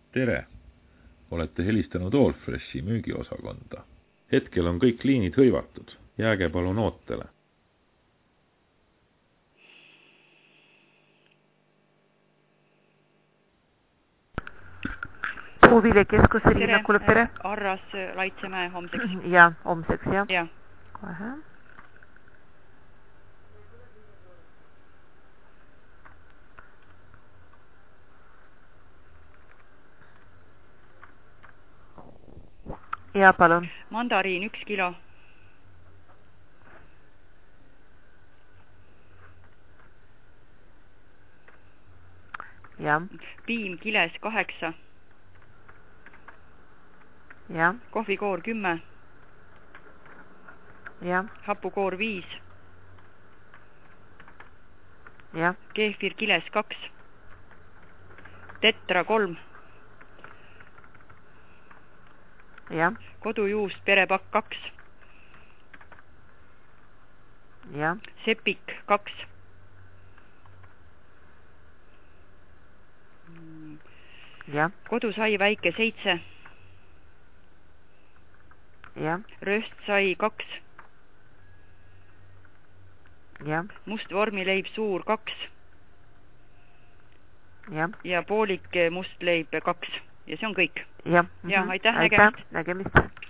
Tere! Olete helistanud Allfreshi müügiosakonda. Hetkel on kõik liinid hõivatud. Jääge palun ootele. Puuviljakeskus Riina Kulepere. Arras Laitsemäe homseks. Ja, homseks, jah. Ja. Kohe. Ja, palun. Mandariin 1 kilo. Ja. Piim kiles 8. Ja. Kohvikoor 10. Ja. Hapukoor 5. Ja. Keefir kiles 2. Tetra 3. Ja. Kodujuust perepakk 2. Ja. Sepik 2. Ja. Kodusai väike 7. Ja. Röstsai 2. Ja. Must vormileib suur 2. Ja. Ja poolik must leib 2. Ja see on kõik. Ja. Ja, aitäh, nägemist. Nägemist.